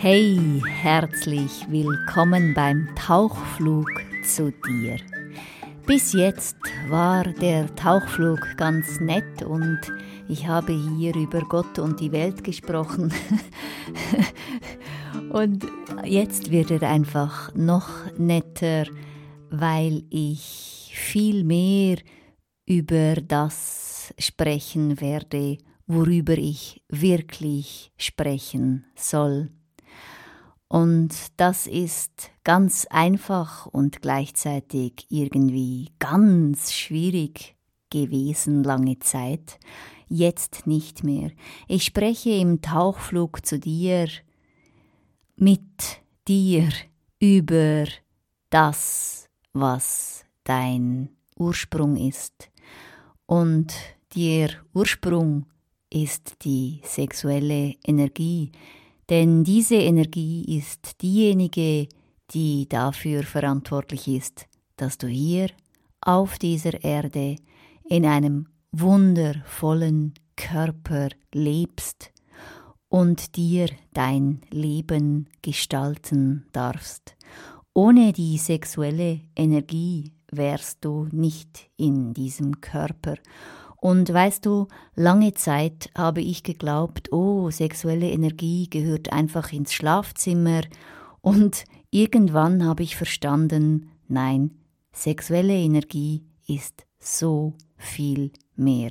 Hey, herzlich willkommen beim Tauchflug zu dir. Bis jetzt war der Tauchflug ganz nett und ich habe hier über Gott und die Welt gesprochen. Und jetzt wird er einfach noch netter, weil ich viel mehr über das sprechen werde, worüber ich wirklich sprechen soll. Und das ist ganz einfach und gleichzeitig irgendwie ganz schwierig gewesen lange Zeit. Jetzt nicht mehr. Ich spreche im Tauchflug zu dir, mit dir über das, was dein Ursprung ist. Und der Ursprung ist die sexuelle Energie. Denn diese Energie ist diejenige, die dafür verantwortlich ist, dass du hier auf dieser Erde in einem wundervollen Körper lebst und dir dein Leben gestalten darfst. Ohne die sexuelle Energie wärst du nicht in diesem Körper. Und weißt du, lange Zeit habe ich geglaubt, sexuelle Energie gehört einfach ins Schlafzimmer. Und irgendwann habe ich verstanden, nein, sexuelle Energie ist so viel mehr.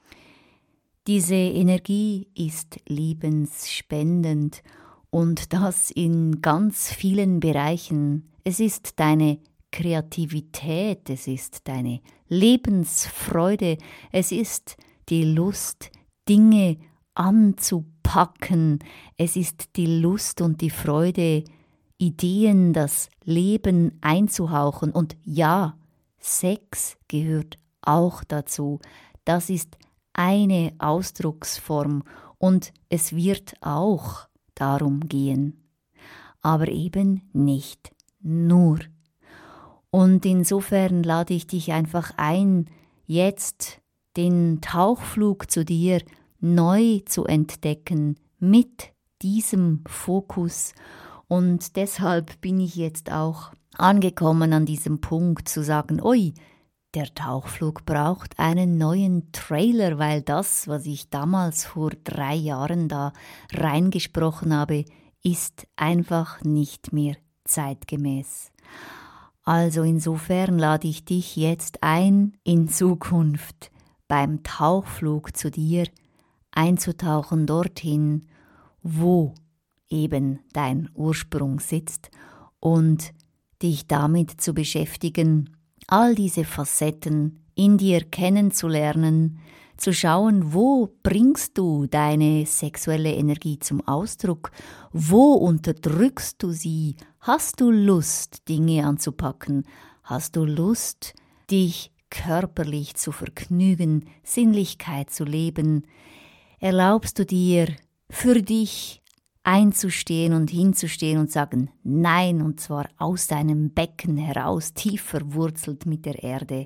Diese Energie ist lebensspendend und das in ganz vielen Bereichen. Es ist deine Kreativität, es ist deine Lebensfreude, es ist die Lust, Dinge anzupacken, es ist die Lust und die Freude, Ideen, das Leben einzuhauchen. Und ja, Sex gehört auch dazu. Das ist eine Ausdrucksform und es wird auch darum gehen. Aber eben nicht nur. Und insofern lade ich dich einfach ein, jetzt den Tauchflug zu dir neu zu entdecken mit diesem Fokus. Und deshalb bin ich jetzt auch angekommen an diesem Punkt zu sagen, der Tauchflug braucht einen neuen Trailer, weil das, was ich damals vor 3 Jahren da reingesprochen habe, ist einfach nicht mehr zeitgemäß. Also insofern lade ich dich jetzt ein, in Zukunft beim Tauchflug zu dir einzutauchen dorthin, wo eben dein Ursprung sitzt und dich damit zu beschäftigen, all diese Facetten in dir kennenzulernen, zu schauen, wo bringst du deine sexuelle Energie zum Ausdruck, wo unterdrückst du sie, hast du Lust, Dinge anzupacken, hast du Lust, dich körperlich zu vergnügen, Sinnlichkeit zu leben, erlaubst du dir, für dich einzustehen und hinzustehen und sagen Nein, und zwar aus deinem Becken heraus, tief verwurzelt mit der Erde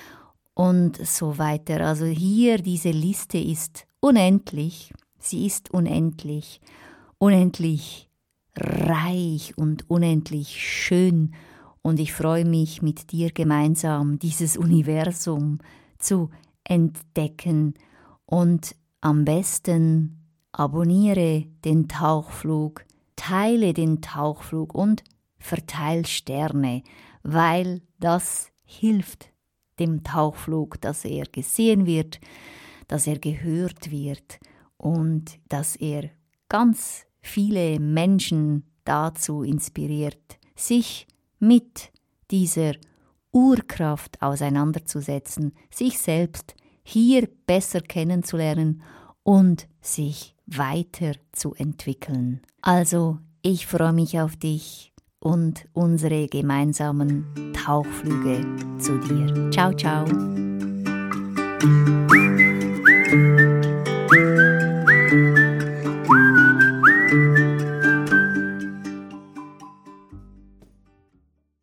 und so weiter. Also hier, diese Liste ist unendlich, sie ist unendlich, unendlich reich und unendlich schön und ich freue mich mit dir gemeinsam dieses Universum zu entdecken und am besten abonniere den Tauchflug, teile den Tauchflug und verteile Sterne, weil das hilft dem Tauchflug, dass er gesehen wird, dass er gehört wird und dass er ganz viele Menschen dazu inspiriert, sich mit dieser Urkraft auseinanderzusetzen, sich selbst hier besser kennenzulernen und sich weiterzuentwickeln. Also, ich freue mich auf dich und unsere gemeinsamen Tauchflüge zu dir. Ciao, ciao.